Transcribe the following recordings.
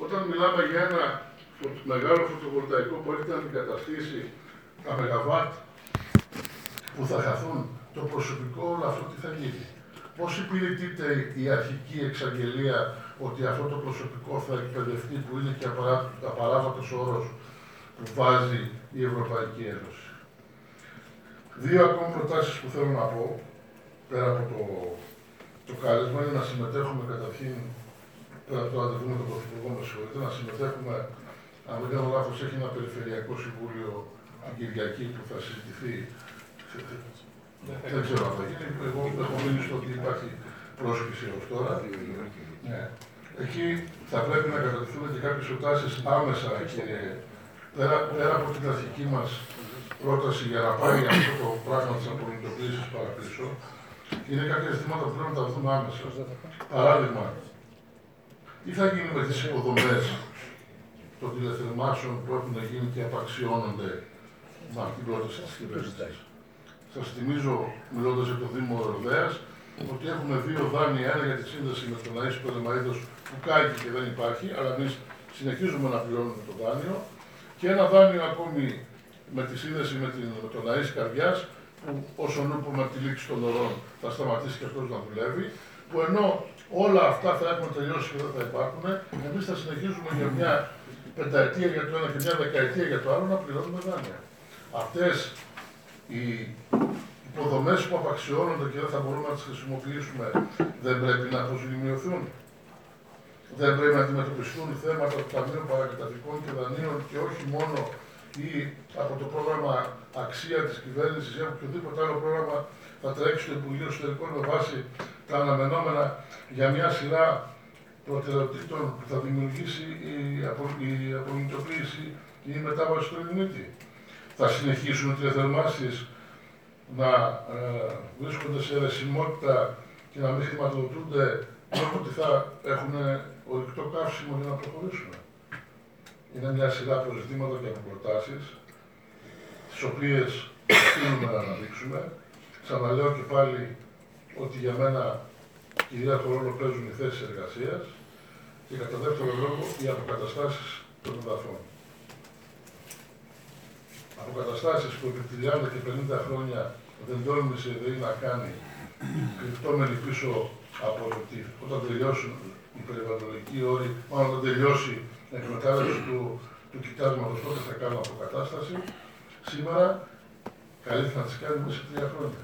όταν μιλάμε για ένα μεγάλο φωτοβολταϊκό που έχει να αντικαταστήσει τα ΜΒ που θα χαθούν, το προσωπικό, όλο αυτό τι θα γίνει. Πώς υπηρετείται η αρχική εξαγγελία ότι αυτό το προσωπικό θα εκπαιδευτεί, που είναι και απαράβατος όρος που βάζει η Ευρωπαϊκή Ένωση. Δύο ακόμη προτάσεις που θέλω να πω, πέρα από το κάλεσμα, είναι να συμμετέχουμε καταρχήν, πέρα από το ραντεβού με τον Πρωθυπουργό, με συγχωρείτε, να συμμετέχουμε, αν δεν κάνω λάθος, έχει ένα περιφερειακό συμβούλιο την Κυριακή που θα συζητηθεί. Δεν ξέρω αν θα γίνει. Εγώ έχω μείνει στο ότι υπάρχει πρόσκληση ως τώρα. Ναι. Εκεί θα πρέπει να κατατεθούν και κάποιες προτάσεις άμεσα, κύριε. Πέρα από την αρχική μας πρόταση για να πάρει αυτό το πράγμα της απολυτοποίησης παραπίσω, είναι κάποια ζητήματα που πρέπει να τα δούμε άμεσα. Παράδειγμα, τι θα γίνει με τις υποδομές των τηλεθερμάσεων που έχουν γίνει και απαξιώνονται με αυτή την πρόταση της κυβέρνησης. Σας θυμίζω, μιλώντας για το Δήμο Ροδέας, ότι έχουμε δύο δάνεια, ένα για τη σύνδεση με τον Αΐσιο Πελεμαΐδος που κάηκε και δεν υπάρχει, αλλά εμείς συνεχίζουμε να πληρώνουμε το δάνειο, και ένα δάνειο ακόμη με τη σύνδεση με τον Αΐσιο Καρδιάς, που όσον ούπο με τη λήξη των ωρών θα σταματήσει και αυτός να δουλεύει, που ενώ όλα αυτά θα έχουν τελειώσει και δεν θα υπάρχουν, εμείς θα συνεχίζουμε για μια πενταετία για το ένα και μια δεκαετία για το άλλο να πληρώνουμε δάνεια. Αυτές οι υποδομές που απαξιώνονται και δεν θα μπορούμε να τις χρησιμοποιήσουμε, δεν πρέπει να αποζημιωθούν. Δεν πρέπει να αντιμετωπιστούν θέματα του Ταμείου Παρακαταθήκων και Δανείων και όχι μόνο ή από το πρόγραμμα Αξία της κυβέρνησης ή από οποιοδήποτε άλλο πρόγραμμα θα τρέξει στο Υπουργείο Εσωτερικών με βάση τα αναμενόμενα για μια σειρά προτεραιοτήτων που θα δημιουργήσει η απολυτοποίηση ή η μετάβαση στο Ειρηνίτη. Θα συνεχίσουν οι τηλεθερμάσεις να βρίσκονται σε αιρεσιμότητα και να μην χρηματοδοτούνται λόγω ότι θα έχουν ορυκτό καύσιμο για να προχωρήσουμε. Είναι μια σειρά από ζητήματα και από προτάσεις, τις οποίες οφείλουμε να αναδείξουμε. Ξαναλέω και πάλι ότι για μένα κυρίαρχο ρόλο παίζουν οι θέσεις εργασίας και κατά δεύτερο λόγο οι αποκαταστάσεις των εδαφών. Αποκαταστάσεις που επί 30 και 50 χρόνια δεν τόλμησε η ΔΕΗ να κάνει, κρυπτόμενοι πίσω από ότι όταν τελειώσουν οι περιβαλλοντικοί όροι, μάλλον όταν τελειώσει η εκμετάλλευση του κοιτάσματος, τότε θα κάνουμε αποκατάσταση. Σήμερα καλείται να τις κάνουμε μέσα σε 3 χρόνια.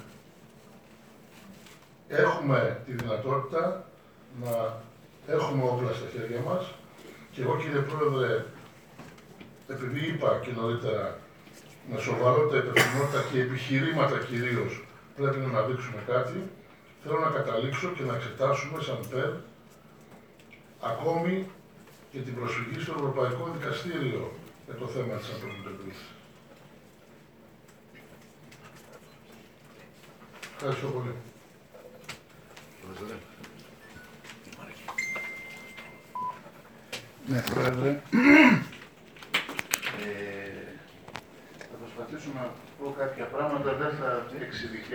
Έχουμε τη δυνατότητα να έχουμε όπλα στα χέρια μας και εγώ, κύριε Πρόεδρε, επειδή είπα και νωρίτερα, με σοβαρότητα, υπευθυνότητα και επιχειρήματα κυρίως πρέπει να αναδείξουμε κάτι, θέλω να καταλήξω και να εξετάσουμε σαν ΠΕΡ ακόμη και την προσφυγή στο Ευρωπαϊκό Δικαστήριο για το θέμα της απολυτοποίησης. Ευχαριστώ πολύ. Ναι, Πρόεδρε. Θα προσπαθήσω να πω κάποια πράγματα, δεν θα εξειδικεύσω.